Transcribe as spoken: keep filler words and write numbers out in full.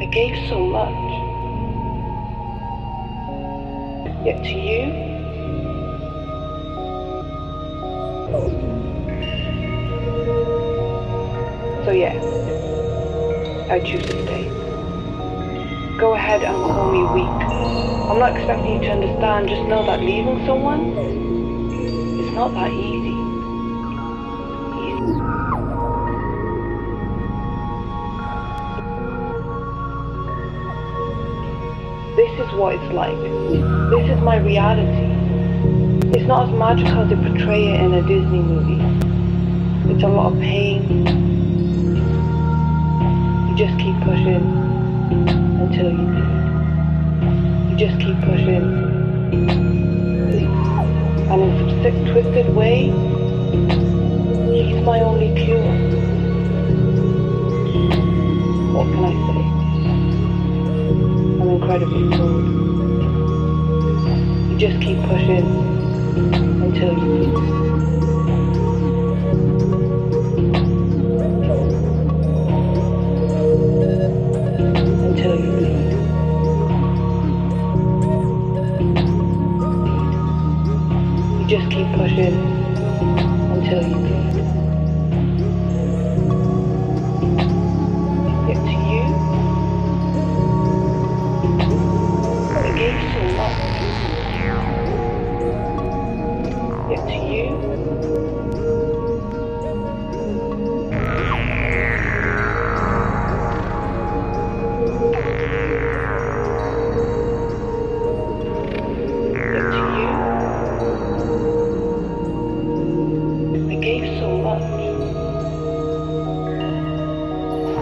I gave so much. Yet to you, so yeah, I choose to stay. Go ahead and call me weak. I'm not expecting you to understand, just know that leaving someone, it's not that easy. Easy. This is what it's like. This is my reality. It's not as magical as they portray it in a Disney movie. It's a lot of pain. You just keep pushing until you bleed. You just keep pushing. And in some sick, twisted way, he's my only cure. What can I say? I'm incredibly cold. You just keep pushing until you bleed. Until you bleed. You just keep pushing